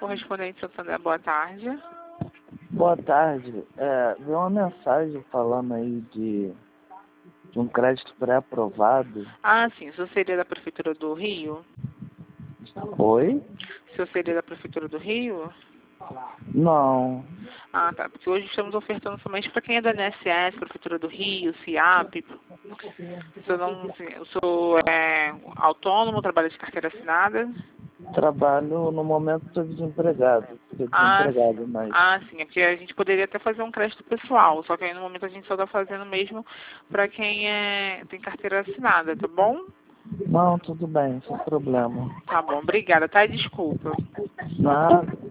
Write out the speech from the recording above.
Correspondente Santander, boa tarde. Boa tarde. Veio uma mensagem falando aí de um crédito pré-aprovado. Ah, sim, o senhor seria da Prefeitura do Rio? Oi? O senhor seria da Prefeitura do Rio? Não. Ah, tá, porque hoje estamos ofertando somente para quem é da INSS, Prefeitura do Rio, CIAP. O senhor, não, o senhor é autônomo, trabalha de carteira assinada? Trabalho no momento, estou desempregado. Fiquei Ah, desempregado, mas sim, é porque a gente poderia até fazer um crédito pessoal, só que aí no momento a gente só está fazendo mesmo para quem tem carteira assinada, tá bom? não, tudo bem, sem problema. Tá bom, obrigada, tá? Desculpa. Nada.